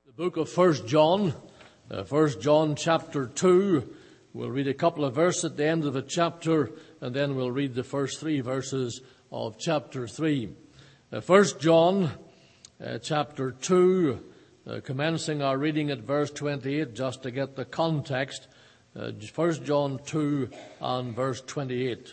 The book of 1 John, 1 John chapter 2. We'll read a couple of verses at the end of the chapter, and then we'll read the first 3 verses of chapter 3. 1 John chapter 2, commencing our reading at verse 28, just to get the context. 1 John 2 and verse 28.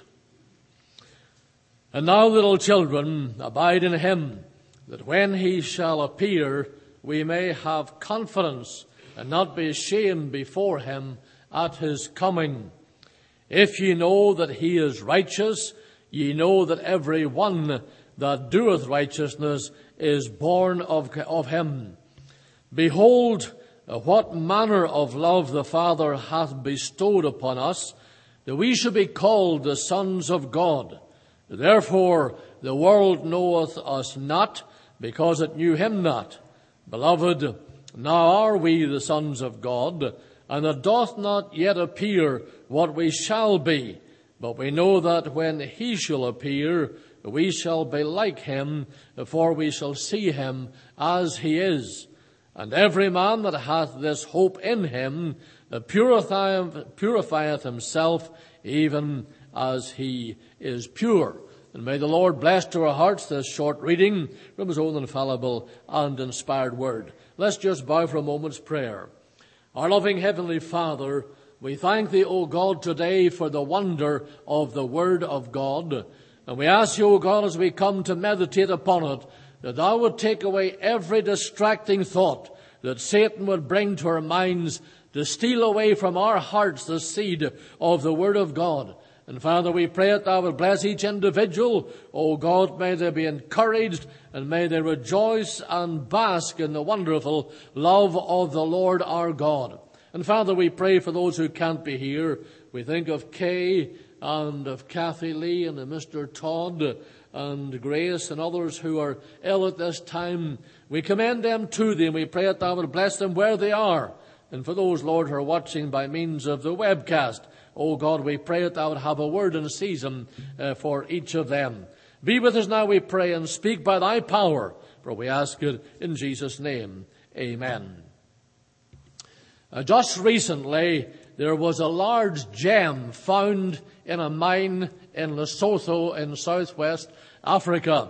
And now, little children, abide in him, that when he shall appear, we may have confidence and not be ashamed before him at his coming. If ye know that he is righteous, ye know that every one that doeth righteousness is born of him. Behold, what manner of love the Father hath bestowed upon us, that we should be called the sons of God. Therefore the world knoweth us not, because it knew him not. Beloved, now are we the sons of God, and it doth not yet appear what we shall be. But we know that when he shall appear, we shall be like him, for we shall see him as he is. And every man that hath this hope in him purifieth himself, even as he is pure. And may the Lord bless to our hearts this short reading from his own infallible and inspired word. Let's just bow for a moment's prayer. Our loving Heavenly Father, we thank thee, O God, today for the wonder of the Word of God. And we ask you, O God, as we come to meditate upon it, that thou would take away every distracting thought that Satan would bring to our minds to steal away from our hearts the seed of the Word of God. And Father, we pray that thou would bless each individual. O God, may they be encouraged, and may they rejoice and bask in the wonderful love of the Lord our God. And Father, we pray for those who can't be here. We think of Kay and of Kathy Lee and of Mr. Todd and Grace and others who are ill at this time. We commend them to thee, and we pray that thou would bless them where they are. And for those, Lord, who are watching by means of the webcast, O God, we pray that thou would have a word in season for each of them. Be with us now, we pray, and speak by thy power, for we ask it in Jesus' name. Amen. Just recently, there was a large gem found in a mine in Lesotho in southwest Africa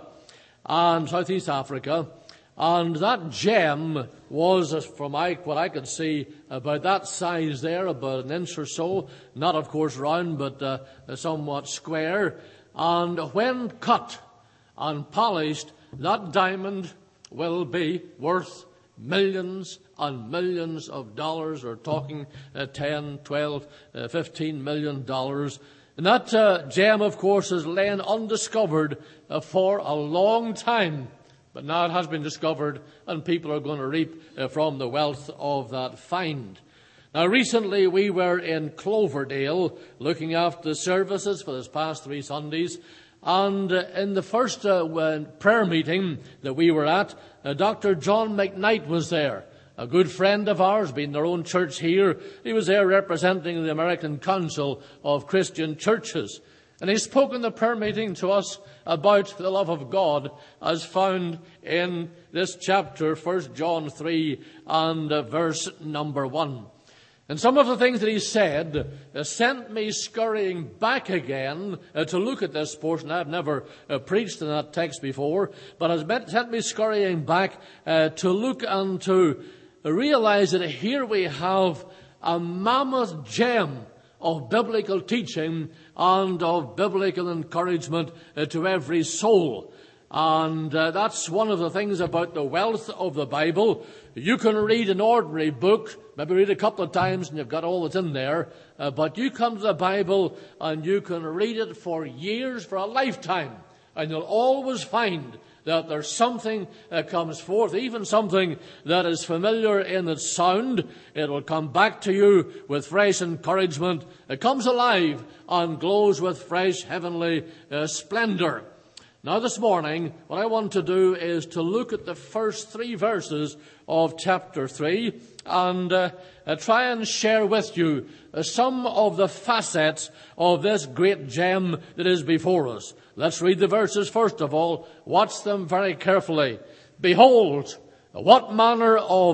and Southeast Africa. And that gem was, from what I could see, about that size there, about an inch or so. Not, of course, round, but somewhat square. And when cut and polished, that diamond will be worth millions and millions of dollars. We're talking 10, 12, $15 million. And that gem, of course, has lain undiscovered for a long time. But now it has been discovered, and people are going to reap from the wealth of that find. Now, recently we were in Cloverdale looking after the services for this past 3 Sundays. And in the first prayer meeting that we were at, Dr. John McKnight was there. A good friend of ours, been in their own church here. He was there representing the American Council of Christian Churches. And he spoke in the prayer meeting to us about the love of God as found in this chapter, 1 John 3 and verse number 1. And some of the things that he said sent me scurrying back again to look at this portion. I've never preached in that text before, but it sent me scurrying back to look and to realize that here we have a mammoth gem of biblical teaching and of biblical encouragement to every soul. And that's one of the things about the wealth of the Bible. You can read an ordinary book, maybe read a couple of times and you've got all that's in there, but you come to the Bible and you can read it for years, for a lifetime, and you'll always find that there's something that comes forth, even something that is familiar in its sound. It will come back to you with fresh encouragement. It comes alive and glows with fresh heavenly splendor. Now this morning, what I want to do is to look at the first 3 verses of chapter 3 and try and share with you some of the facets of this great gem that is before us. Let's read the verses first of all. Watch them very carefully. Behold, what manner of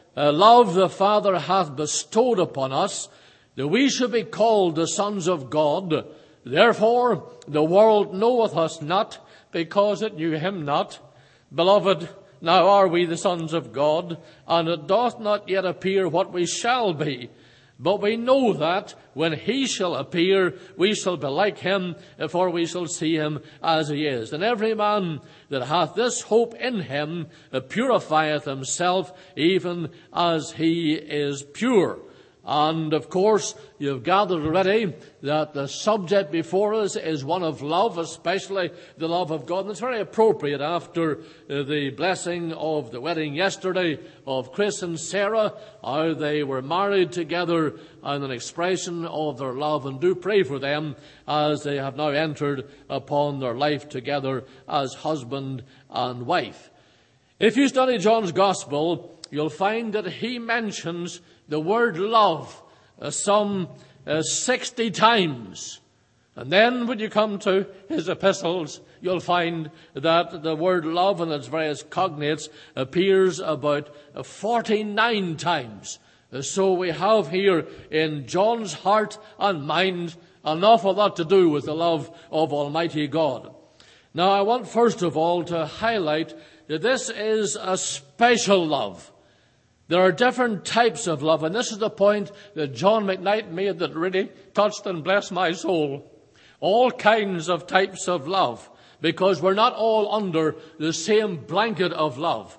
love the Father hath bestowed upon us, that we should be called the sons of God. Therefore the world knoweth us not, because it knew him not. Beloved, now are we the sons of God, and it doth not yet appear what we shall be. But we know that when he shall appear, we shall be like him, for we shall see him as he is. And every man that hath this hope in him purifieth himself, even as he is pure. And of course, you've gathered already that the subject before us is one of love, especially the love of God. And it's very appropriate after the blessing of the wedding yesterday of Chris and Sarah, how they were married together and an expression of their love. And do pray for them as they have now entered upon their life together as husband and wife. If you study John's Gospel, you'll find that he mentions the word love some 60 times. And then when you come to his epistles, you'll find that the word love and its various cognates appears about 49 times. So we have here in John's heart and mind an awful lot to do with the love of Almighty God. Now I want first of all to highlight that this is a special love. There are different types of love, and this is the point that John McKnight made that really touched and blessed my soul. All kinds of types of love, because we're not all under the same blanket of love.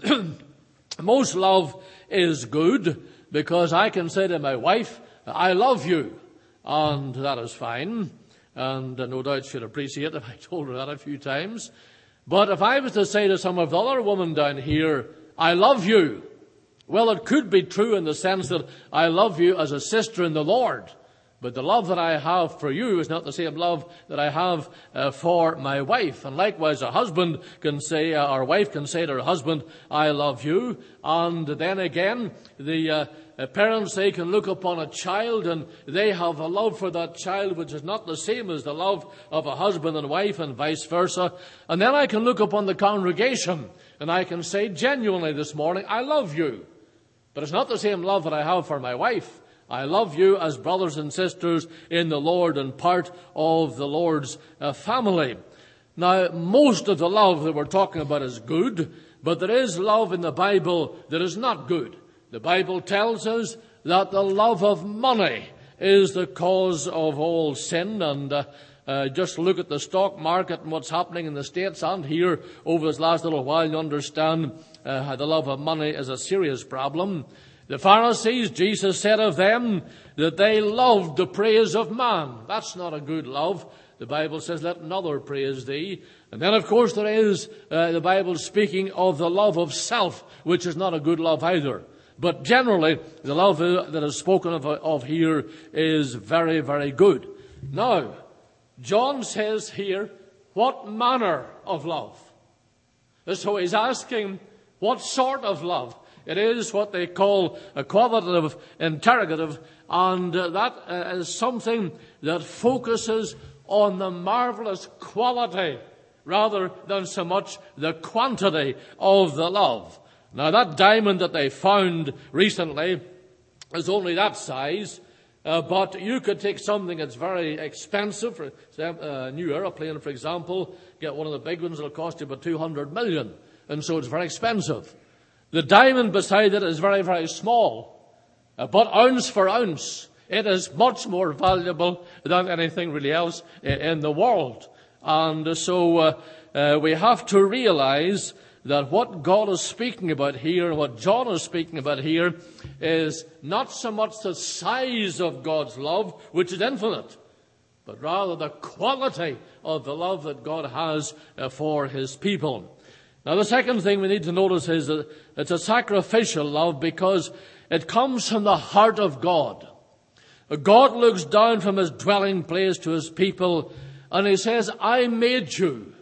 Most love is good, because I can say to my wife, I love you, and that is fine, and no doubt she'd appreciate it if I told her that a few times. But if I was to say to some of the other women down here, I love you, well, it could be true in the sense that I love you as a sister in the Lord. But the love that I have for you is not the same love that I have for my wife. And likewise, a husband can say, or wife can say to her husband, I love you. And then again, the parents, they can look upon a child and they have a love for that child which is not the same as the love of a husband and wife, and vice versa. And then I can look upon the congregation and I can say genuinely this morning, I love you. But it's not the same love that I have for my wife. I love you as brothers and sisters in the Lord and part of the Lord's family. Now, most of the love that we're talking about is good, but there is love in the Bible that is not good. The Bible tells us that the love of money is the cause of all sin, and just look at the stock market and what's happening in the States and here over this last little while, you understand how the love of money is a serious problem. The Pharisees, Jesus said of them that they loved the praise of man. That's not a good love. The Bible says, let another praise thee. And then, of course, there is the Bible speaking of the love of self, which is not a good love either. But generally, the love that is spoken of here is very, very good. Now, John says here, what manner of love? So he's asking, what sort of love? It is what they call a qualitative interrogative, and that is something that focuses on the marvelous quality rather than so much the quantity of the love. Now, that diamond that they found recently is only that size, but you could take something that's very expensive, for example, a new aeroplane, for example, get one of the big ones, it'll cost you about 200 million, and so it's very expensive. The diamond beside it is very, very small, but ounce for ounce, it is much more valuable than anything really else in the world. And so we have to realize that what God is speaking about here, and what John is speaking about here, is not so much the size of God's love, which is infinite, but rather the quality of the love that God has for his people. Now, the second thing we need to notice is that it's a sacrificial love because it comes from the heart of God. God looks down from his dwelling place to his people and he says, I made you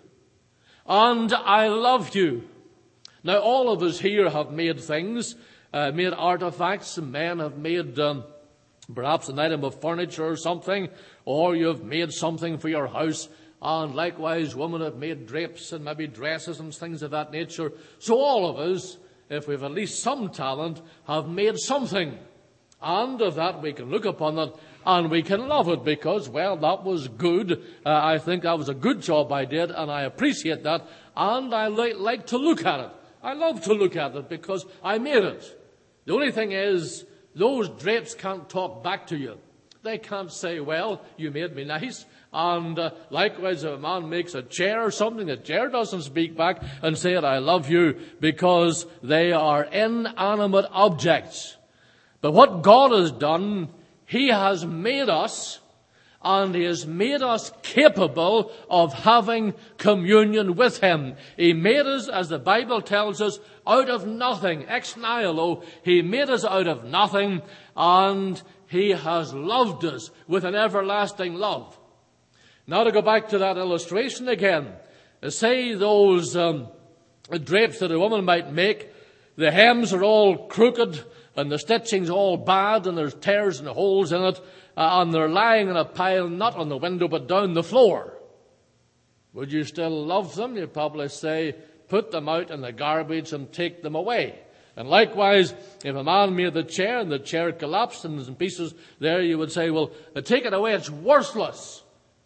and I love you. Now, all of us here have made things, made artifacts. Men have made perhaps an item of furniture or something, or you've made something for your house. And likewise, women have made drapes and maybe dresses and things of that nature. So all of us if we have at least some talent, have made something. And of that we can look upon it and we can love it because, well, that was good. I think that was a good job I did, and I appreciate that. And I like to look at it. I love to look at it because I made it. The only thing is, those drapes can't talk back to you. They can't say, well, you made me nice. And likewise, if a man makes a chair or something, the chair doesn't speak back and say, I love you, because they are inanimate objects. But what God has done, He has made us, and He has made us capable of having communion with Him. He made us, as the Bible tells us, out of nothing, ex nihilo. He made us out of nothing, and He has loved us with an everlasting love. Now to go back to that illustration again, say those drapes that a woman might make, the hems are all crooked, and the stitching's all bad, and there's tears and holes in it, and they're lying in a pile, not on the window, but down the floor. Would you still love them? You'd probably say, put them out in the garbage and take them away. And likewise, if a man made the chair and the chair collapsed and was in pieces there, you would say, well, take it away, it's worthless.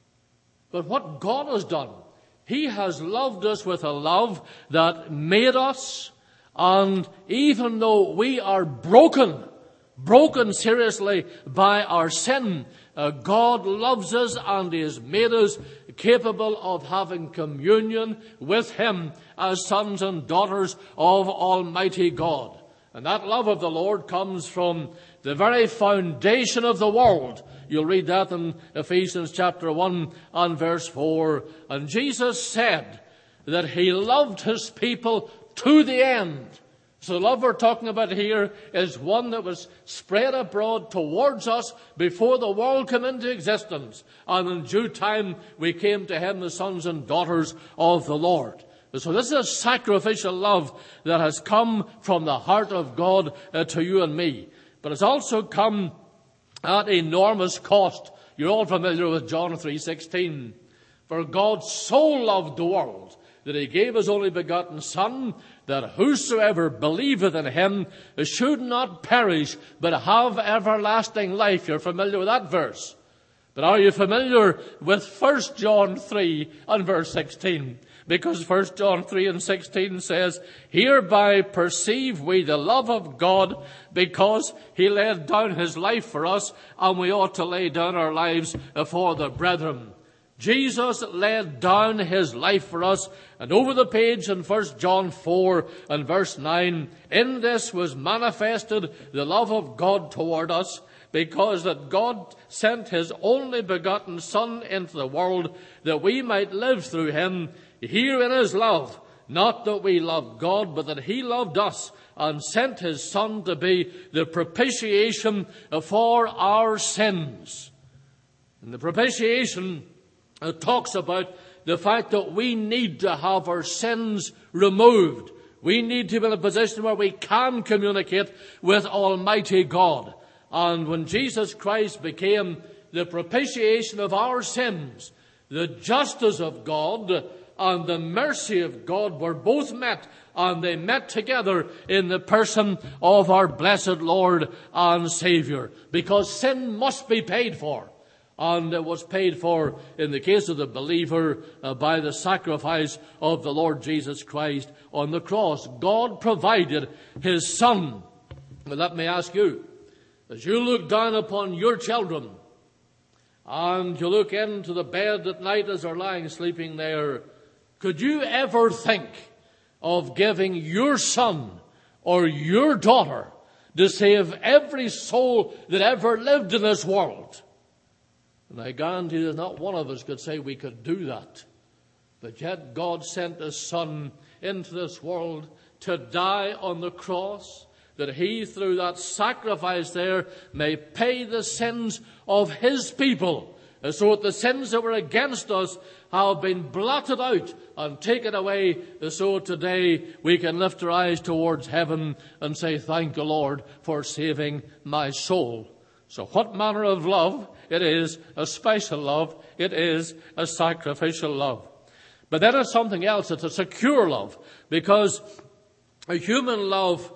But what God has done, He has loved us with a love that made us. And even though we are broken seriously by our sin, God loves us, and He has made us capable of having communion with Him as sons and daughters of Almighty God. And that love of the Lord comes from the very foundation of the world. You'll read that in Ephesians chapter 1 and verse 4. And Jesus said that He loved His people to the end. So the love we're talking about here is one that was spread abroad towards us before the world came into existence. And in due time we came to Him as sons and daughters of the Lord. So this is a sacrificial love that has come from the heart of God to you and me. But it's also come at enormous cost. You're all familiar with John 3:16. For God so loved the world that He gave His only begotten Son, that whosoever believeth in Him should not perish, but have everlasting life. You're familiar with that verse. But are you familiar with 1 John 3 and verse 16? Because 1 John 3 and 16 says, hereby perceive we the love of God, because He laid down His life for us, and we ought to lay down our lives for the brethren. Jesus laid down His life for us. And over the page in 1 John 4 and verse 9, in this was manifested the love of God toward us, because that God sent His only begotten Son into the world, that we might live through Him. Herein is love, not that we loved God, but that He loved us and sent His Son to be the propitiation for our sins. And the propitiation talks about the fact that we need to have our sins removed. We need to be in a position where we can communicate with Almighty God. And when Jesus Christ became the propitiation of our sins, the justice of God and the mercy of God were both met, and they met together in the person of our blessed Lord and Savior. Because sin must be paid for. And it was paid for, in the case of the believer, by the sacrifice of the Lord Jesus Christ on the cross. God provided His Son. But let me ask you, as you look down upon your children, and you look into the bed at night as they're lying sleeping there, could you ever think of giving your son or your daughter to save every soul that ever lived in this world? And I guarantee that not one of us could say we could do that. But yet God sent His Son into this world to die on the cross, that He, through that sacrifice there, may pay the sins of His people, so that the sins that were against us have been blotted out and taken away, so today we can lift our eyes towards heaven and say, thank you, Lord, for saving my soul. So what manner of love? It is a special love. It is a sacrificial love. But then it's something else. It's a secure love. Because A human love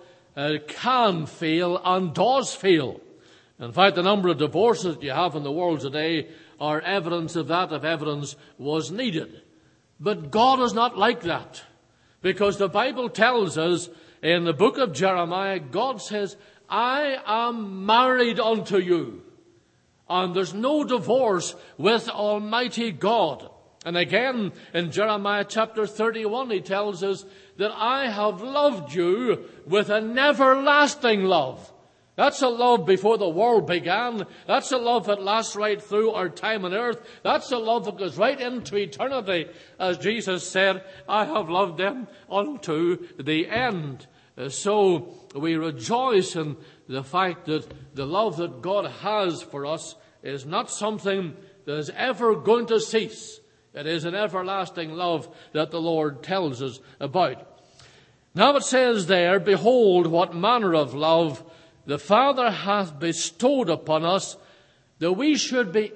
can fail and does fail. In fact, the number of divorces that you have in the world today are evidence of that, if evidence was needed. But God is not like that, because the Bible tells us in the book of Jeremiah, God says, I am married unto you. And there's no divorce with Almighty God. And again, in Jeremiah chapter 31, he tells us that I have loved you with an everlasting love. That's a love before the world began. That's a love that lasts right through our time on earth. That's a love that goes right into eternity. As Jesus said, I have loved them unto the end. So we rejoice in the fact that the love that God has for us is not something that is ever going to cease. It is an everlasting love that the Lord tells us about. Now it says there, behold, what manner of love the Father hath bestowed upon us, that we should be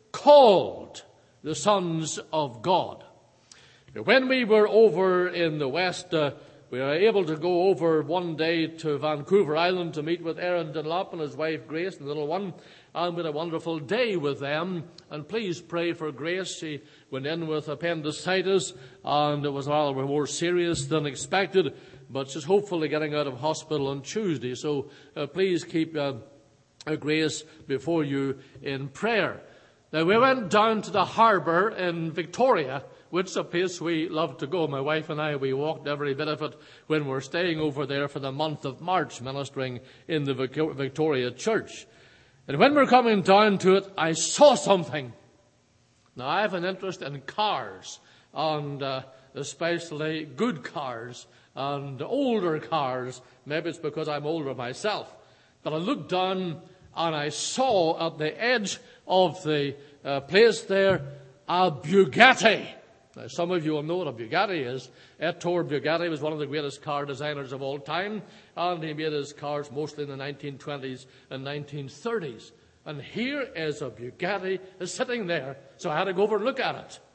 called the sons of God. When we were over in the West, we were able to go over one day to Vancouver Island to meet with Aaron Dunlop and his wife Grace, the little one, and we had a wonderful day with them. And please pray for Grace. She went in with appendicitis, and it was rather more serious than expected, but she's hopefully getting out of hospital on Tuesday. So please keep Grace before you in prayer. Now, we went down to the harbour in Victoria, which is a place we love to go. My wife and I, we walked every bit of it when we were staying over there for the month of March, ministering in the Victoria Church. And when we were coming down to it, I saw something. Now, I have an interest in cars, and especially good cars and older cars. Maybe it's because I'm older myself. But I looked down and I saw at the edge of the place there a Bugatti. Now, some of you will know what a Bugatti is. Ettore Bugatti was one of the greatest car designers of all time, and he made his cars mostly in the 1920s and 1930s. And here is a Bugatti sitting there, so I had to go over and look at it.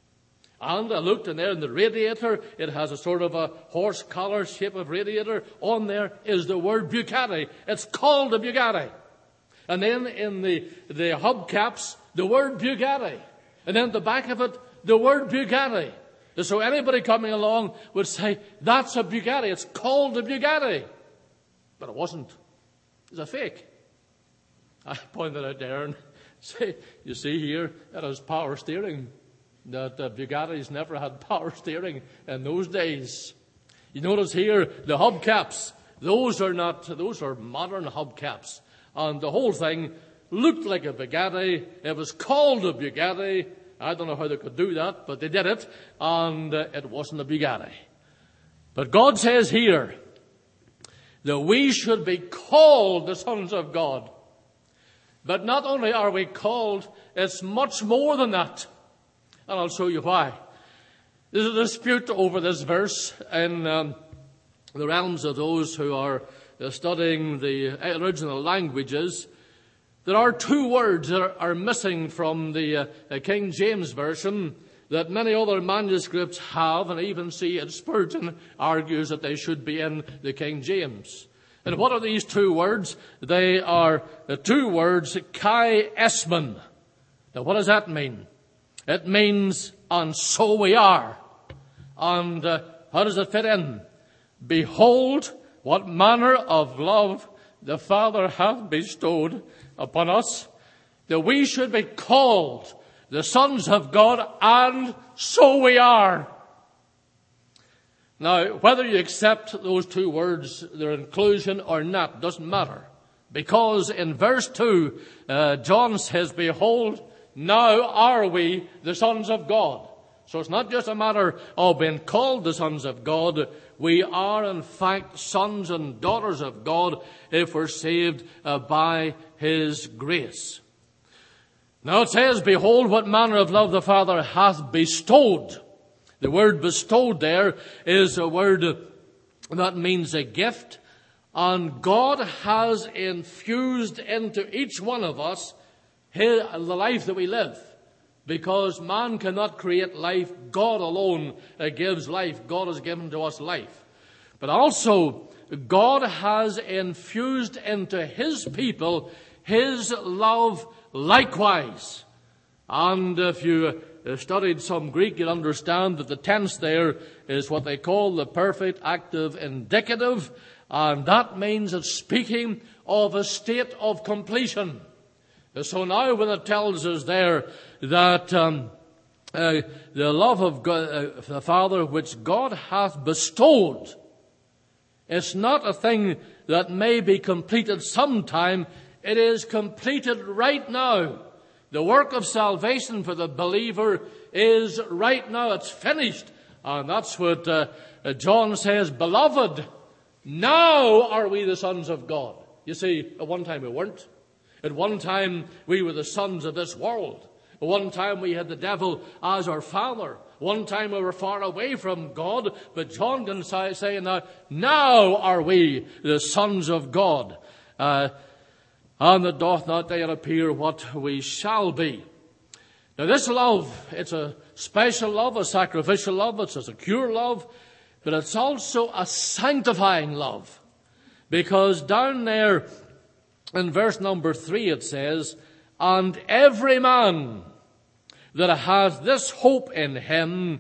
And I looked, and there in the radiator, it has a sort of a horse collar shape of radiator. On there is the word Bugatti. It's called a Bugatti. And then in the hubcaps, the word Bugatti. And then at the back of it, the word Bugatti. So anybody coming along would say, that's a Bugatti. It's called a Bugatti. But it wasn't. It's a fake. I pointed out there and say, you see here, it has power steering. That Bugattis never had power steering in those days. You notice here, the hubcaps. Those are modern hubcaps. And the whole thing looked like a Bugatti. It was called a Bugatti. I don't know how they could do that, but they did it, and it wasn't a Bugatti. But God says here that we should be called the sons of God. But not only are we called, it's much more than that. And I'll show you why. There's a dispute over this verse in the realms of those who are studying the original languages. There are two words that are missing from the King James Version that many other manuscripts have, and even see it. Spurgeon argues that they should be in the King James. And what are these two words? They are the two words, kai esmen. Now, what does that mean? It means, and so we are. And how does it fit in? Behold, what manner of love the Father hath bestowed upon us, that we should be called the sons of God, and so we are. Now, whether you accept those two words, their inclusion or not, doesn't matter. Because in verse 2, John says, behold, now are we the sons of God. So it's not just a matter of being called the sons of God. We are, in fact, sons and daughters of God if we're saved by His grace. Now it says, behold, what manner of love the Father hath bestowed. The word bestowed there is a word that means a gift. And God has infused into each one of us the life that we live. Because man cannot create life. God alone gives life. God has given to us life. But also, God has infused into his people his love likewise. And if you studied some Greek, you'll understand that the tense there is what they call the perfect active indicative, and that means it's speaking of a state of completion. So now when it tells us there that the love of God, the Father, which God hath bestowed, it's not a thing that may be completed sometime. It is completed right now. The work of salvation for the believer is right now. It's finished. And that's what John says, beloved, now are we the sons of God. You see, at one time we weren't. At one time we were the sons of this world. At one time we had the devil as our father. One time we were far away from God. But John can say now are we the sons of God. And it doth not yet appear what we shall be. Now this love, it's a special love, a sacrificial love, it's a secure love, but it's also a sanctifying love. Because down there in verse number 3 it says, and every man that hath this hope in him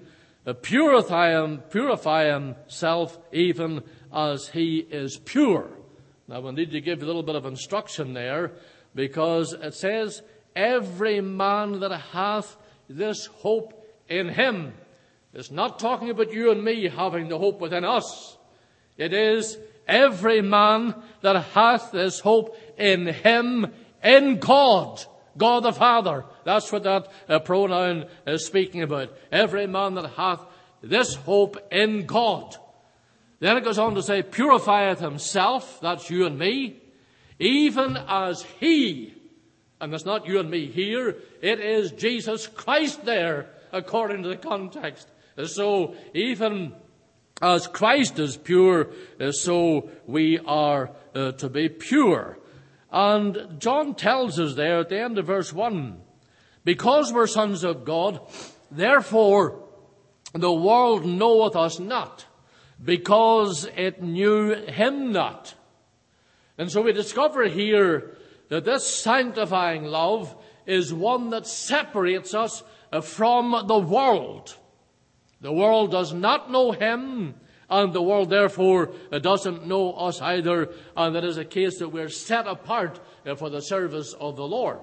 purify himself even as he is pure. Now we need to give a little bit of instruction there, because it says, every man that hath this hope in him. It's not talking about you and me having the hope within us. It is every man that hath this hope in him, in God, God the Father. That's what that pronoun is speaking about. Every man that hath this hope in God. Then it goes on to say, purifieth himself, that's you and me, even as he, and it's not you and me here, it is Jesus Christ there, according to the context. So even as Christ is pure, so we are to be pure. And John tells us there at the end of verse 1, because we're sons of God, therefore the world knoweth us not, because it knew him not. And so we discover here that this sanctifying love is one that separates us from the world. The world does not know him, and the world therefore doesn't know us either, and that is a case that we're set apart for the service of the Lord.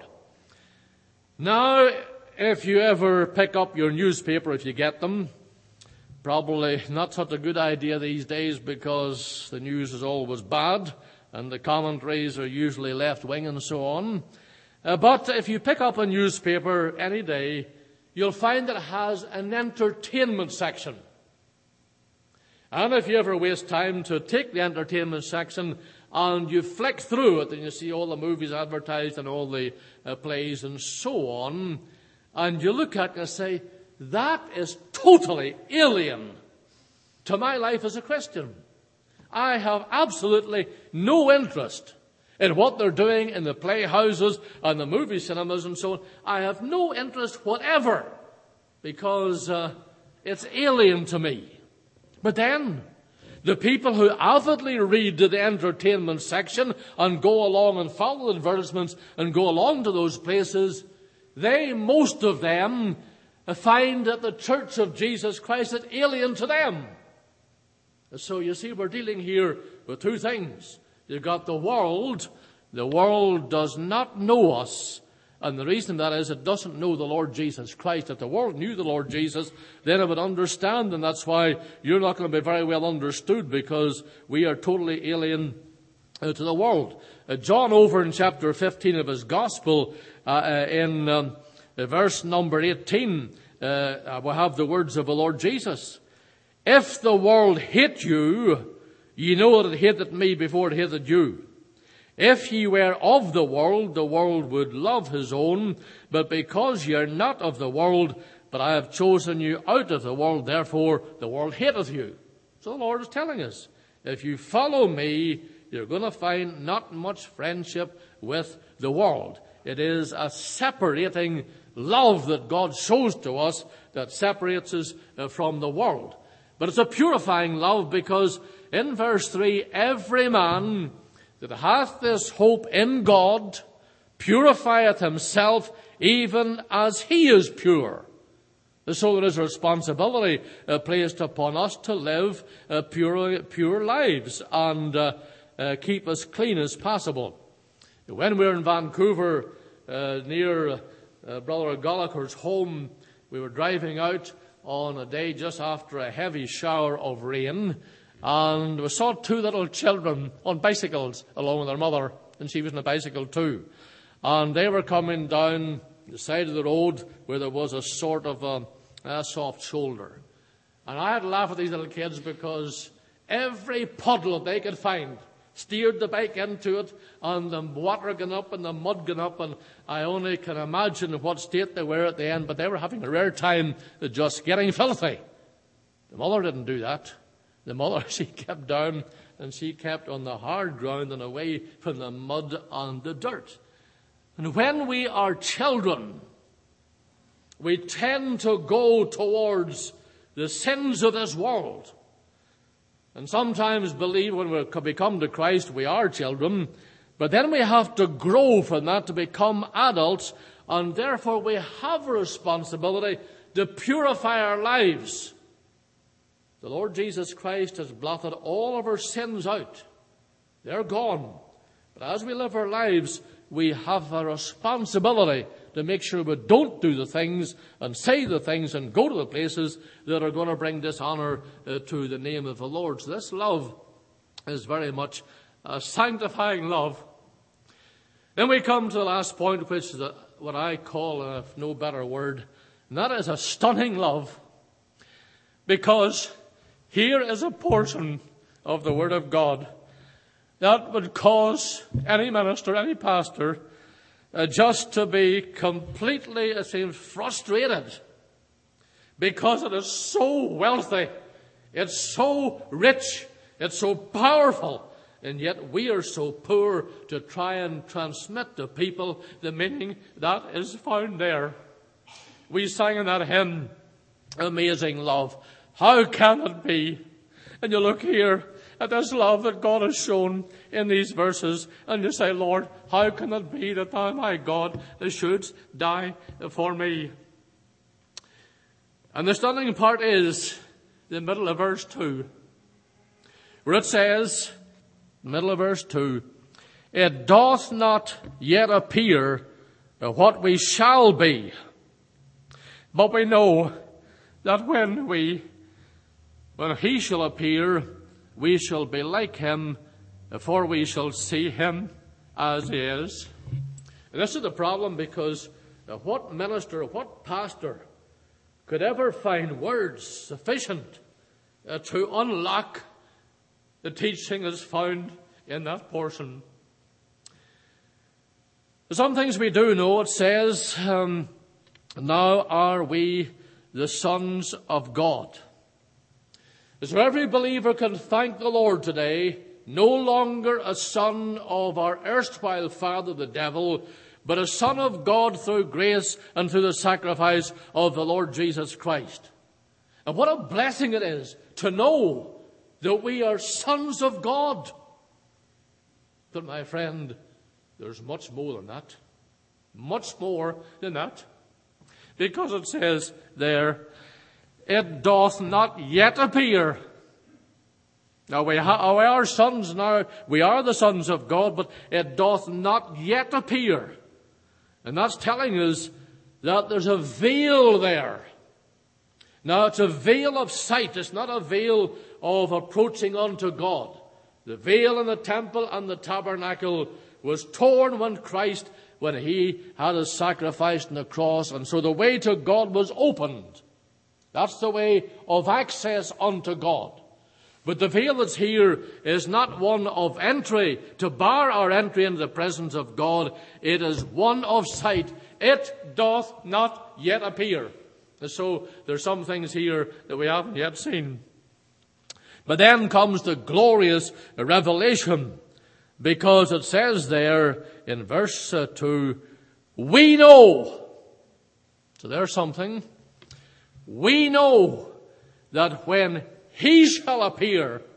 Now, if you ever pick up your newspaper, if you get them, probably not such a good idea these days, because the news is always bad and the commentaries are usually left-wing and so on. But if you pick up a newspaper any day, you'll find that it has an entertainment section. And if you ever waste time to take the entertainment section and you flick through it and you see all the movies advertised and all the plays and so on, and you look at it and say, that is totally alien to my life as a Christian. I have absolutely no interest in what they're doing in the playhouses and the movie cinemas and so on. I have no interest whatever, because it's alien to me. But then, the people who avidly read the entertainment section and go along and follow the advertisements and go along to those places, most of them, find that the Church of Jesus Christ is alien to them. So you see, we're dealing here with two things. You've got the world. The world does not know us. And the reason that is, it doesn't know the Lord Jesus Christ. If the world knew the Lord Jesus, then it would understand. And that's why you're not going to be very well understood, because we are totally alien to the world. John, over in chapter 15 of his Gospel, in verse number 18, we have the words of the Lord Jesus. If the world hate you, ye know that it hated me before it hated you. If ye were of the world would love his own. But because ye are not of the world, but I have chosen you out of the world, therefore the world hateth you. So the Lord is telling us, if you follow me, you're going to find not much friendship with the world. It is a separating love that God shows to us that separates us from the world. But it's a purifying love, because in verse 3, every man that hath this hope in God purifieth himself even as he is pure. So there is a responsibility placed upon us to live pure lives and keep as clean as possible. When we were in Vancouver, near Brother Gallagher's home, we were driving out on a day just after a heavy shower of rain, and we saw two little children on bicycles along with their mother, and she was on a bicycle too. And they were coming down the side of the road where there was a sort of a soft shoulder. And I had to laugh at these little kids because every puddle that they could find steered the bike into it, and the water got up and the mud got up, and I only can imagine what state they were at the end, but they were having a rare time just getting filthy. The mother didn't do that. The mother, she kept down and she kept on the hard ground and away from the mud and the dirt. And when we are children, we tend to go towards the sins of this world. And sometimes believe when we come to Christ we are children, but then we have to grow from that to become adults, and therefore we have a responsibility to purify our lives. The Lord Jesus Christ has blotted all of our sins out. They're gone. But as we live our lives, we have a responsibility to make sure we don't do the things and say the things and go to the places that are going to bring dishonor to the name of the Lord. So this love is very much a sanctifying love. Then we come to the last point, which is what I call, no better word, and that is a stunning love. Because here is a portion of the Word of God that would cause any minister, any pastor, just to be completely, it seems, frustrated, because it is so wealthy, it's so rich, it's so powerful, and yet we are so poor to try and transmit to people the meaning that is found there. We sang in that hymn, Amazing Love. How can it be? And you look here at this love that God has shown in these verses, and you say, Lord, how can it be that thou, my God, shouldst die for me? And the stunning part is the middle of verse 2, where it says, middle of verse 2, it doth not yet appear what we shall be, but we know that when he shall appear, we shall be like him, for we shall see him as he is. And this is the problem, because what minister, what pastor could ever find words sufficient to unlock the teaching that's found in that portion? Some things we do know. It says, now are we the sons of God. So every believer can thank the Lord today, no longer a son of our erstwhile father, the devil, but a son of God through grace and through the sacrifice of the Lord Jesus Christ. And what a blessing it is to know that we are sons of God. But my friend, there's much more than that. Much more than that. Because it says there, it doth not yet appear. Now we are sons now. We are the sons of God, but it doth not yet appear. And that's telling us that there's a veil there. Now it's a veil of sight. It's not a veil of approaching unto God. The veil in the temple and the tabernacle was torn when he had his sacrifice on the cross. And so the way to God was opened. That's the way of access unto God. But the veil that's here is not one of entry, to bar our entry into the presence of God. It is one of sight. It doth not yet appear. And so there's some things here that we haven't yet seen. But then comes the glorious revelation, because it says there in verse 2, we know. So there's something. We know that when he shall appear,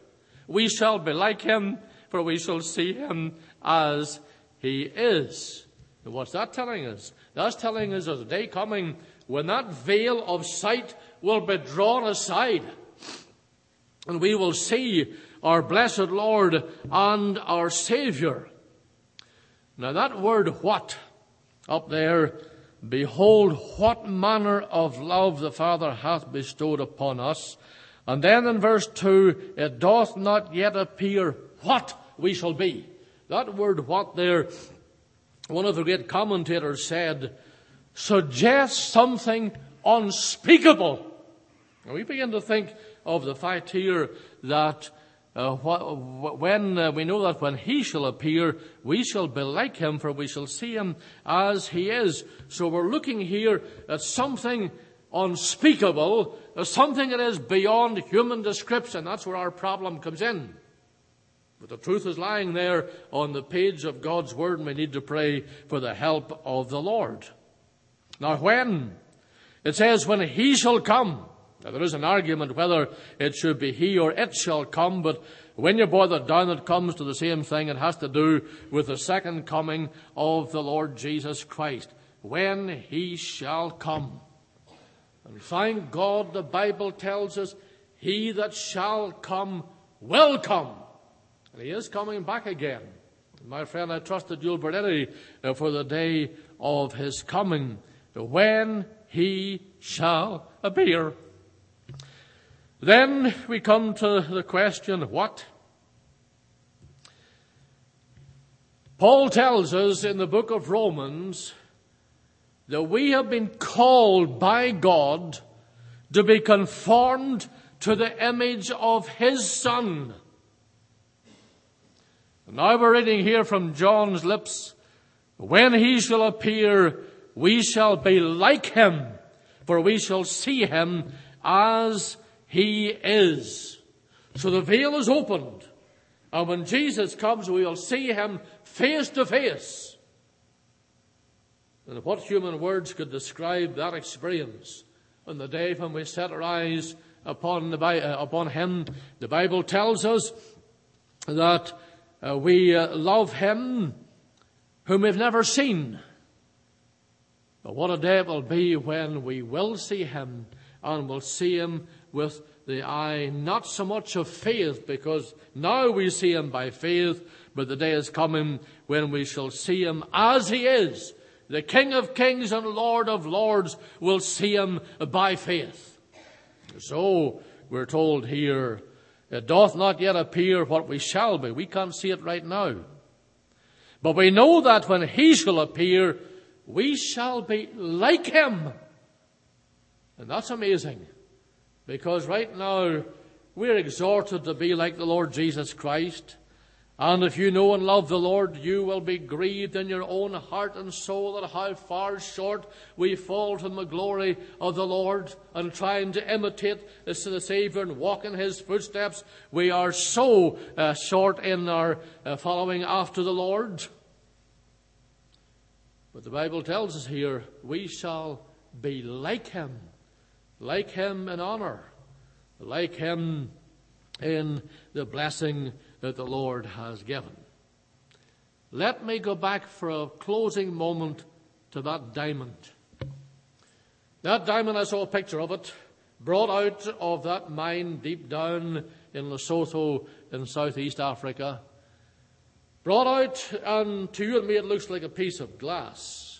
We shall be like him, for we shall see him as he is. And what's that telling us? That's telling us there's a day coming when that veil of sight will be drawn aside, and we will see our blessed Lord and our Savior. Now that word what up there, behold what manner of love the Father hath bestowed upon us. And then in verse 2, it doth not yet appear what we shall be. That word what there, one of the great commentators said, suggests something unspeakable. And we begin to think of the fact here that when we know that when he shall appear, we shall be like him, for we shall see him as he is. So we're looking here at something unspeakable, something that is beyond human description. That's where our problem comes in. But the truth is lying there on the page of God's Word, and we need to pray for the help of the Lord. Now when? It says, when he shall come. Now there is an argument whether it should be he or it shall come, but when you boil it down, it comes to the same thing. It has to do with the second coming of the Lord Jesus Christ. When he shall come. And thank God the Bible tells us, he that shall come will come. And he is coming back again. My friend, I trust that you'll be ready for the day of his coming, when he shall appear. Then we come to the question, what? Paul tells us in the book of Romans that we have been called by God to be conformed to the image of his Son. And now we're reading here from John's lips, when he shall appear, we shall be like him, for we shall see him as he is. So the veil is opened, and when Jesus comes, we will see him face to face. And what human words could describe that experience on the day when we set our eyes upon him? The Bible tells us that we love him whom we've never seen. But what a day it will be when we will see him, and will see him with the eye not so much of faith, because now we see him by faith, but the day is coming when we shall see him as he is. The King of Kings and Lord of Lords will see him by faith. So we're told here, it doth not yet appear what we shall be. We can't see it right now. But we know that when he shall appear, we shall be like him. And that's amazing, because right now we're exhorted to be like the Lord Jesus Christ. And if you know and love the Lord, you will be grieved in your own heart and soul at how far short we fall from the glory of the Lord, and trying to imitate the Savior and walk in his footsteps. We are so short in our following after the Lord. But the Bible tells us here, we shall be like him in honor, like him in the blessing that the Lord has given. Let me go back for a closing moment to that diamond. That diamond, I saw a picture of it, brought out of that mine deep down in Lesotho in southeast Africa. Brought out, and to you and me it looks like a piece of glass.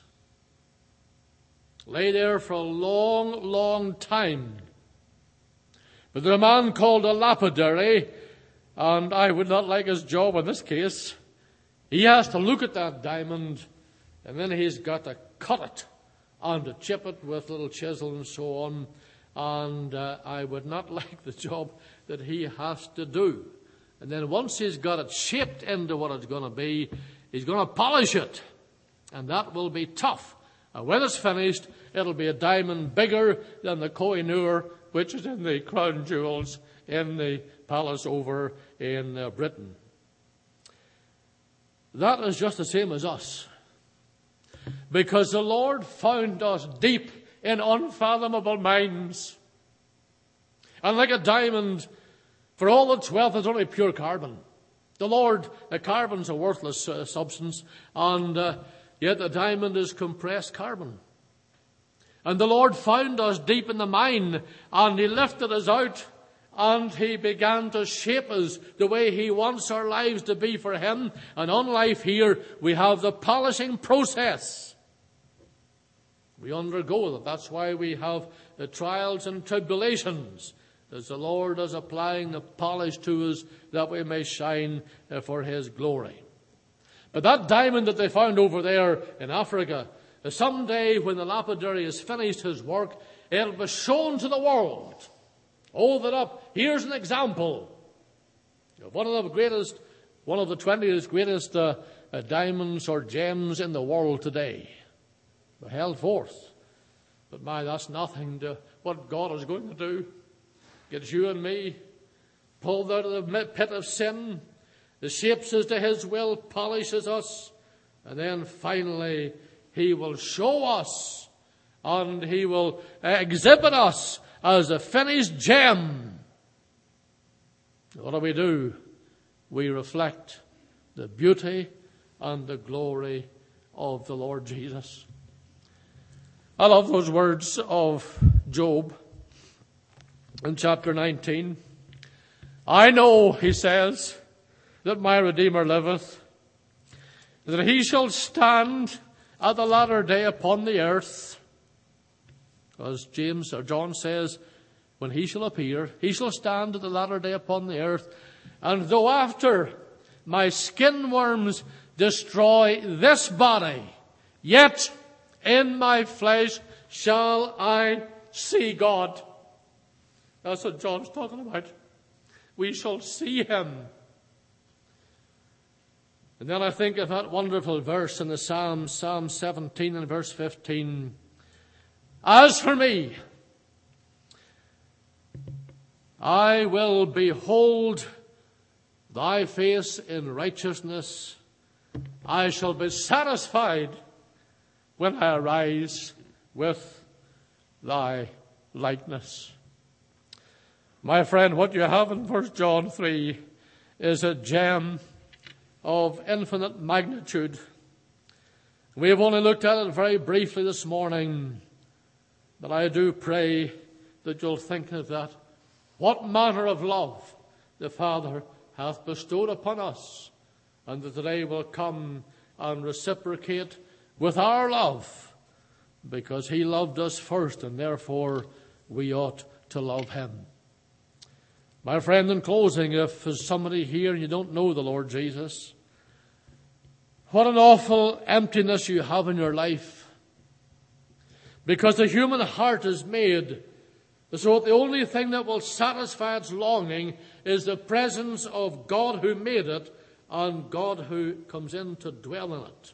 Lay there for a long, long time. But there's a man called a lapidary, and I would not like his job in this case. He has to look at that diamond, and then he's got to cut it and to chip it with little chisel and so on. And I would not like the job that he has to do. And then once he's got it shaped into what it's going to be, he's going to polish it. And that will be tough. And when it's finished, it'll be a diamond bigger than the Koh-i-Noor, which is in the crown jewels in the palace over in Britain. That is just the same as us. Because the Lord found us deep in unfathomable mines. And like a diamond, For all its wealth is only pure carbon. The carbon's a worthless substance, and yet the diamond is compressed carbon. And the Lord found us deep in the mine, and He lifted us out, and He began to shape us the way He wants our lives to be for Him. And on life here, we have the polishing process. We undergo that. That's why we have the trials and tribulations, as the Lord is applying the polish to us that we may shine for His glory. But that diamond that they found over there in Africa, someday when the lapidary has finished his work, it'll be shown to the world. Hold it up. Here's an example of one of the 20th greatest diamonds or gems in the world today. They're held forth. But that's nothing to what God is going to do. Gets you and me pulled out of the pit of sin, shapes us to His will, polishes us, and then finally He will show us and He will exhibit us as a finished gem. What do? We reflect the beauty and the glory of the Lord Jesus. I love those words of Job in chapter 19. I know, he says, that my Redeemer liveth, that He shall stand at the latter day upon the earth. As John says, when He shall appear, He shall stand at the latter day upon the earth. And though after my skin worms destroy this body, yet in my flesh shall I see God. That's what John's talking about. We shall see Him. And then I think of that wonderful verse in the Psalm 17 and verse 15. As for me, I will behold Thy face in righteousness. I shall be satisfied when I arise with Thy likeness. My friend, what you have in 1 John 3 is a gem of infinite magnitude. We have only looked at it very briefly this morning, but I do pray that you'll think of that. What manner of love the Father hath bestowed upon us, and that today will come and reciprocate with our love, because He loved us first, and therefore we ought to love Him. My friend, in closing, if there's somebody here and you don't know the Lord Jesus, what an awful emptiness you have in your life. Because the human heart is made so the only thing that will satisfy its longing is the presence of God who made it and God who comes in to dwell in it.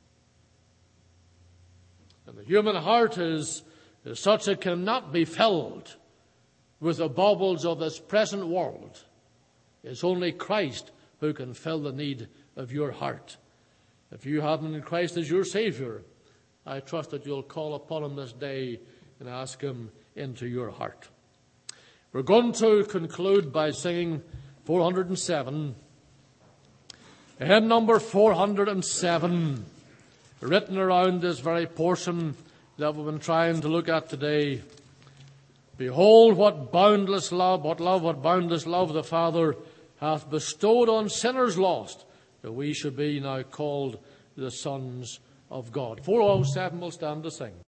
And the human heart is such it cannot be filled with the baubles of this present world. It's only Christ who can fill the need of your heart. If you have Him in Christ as your Savior, I trust that you'll call upon Him this day and ask Him into your heart. We're going to conclude by singing 407. Hymn number 407, written around this very portion that we've been trying to look at today. Behold, what boundless love the Father hath bestowed on sinners lost, that we should be now called the sons of God. 407 will stand to sing.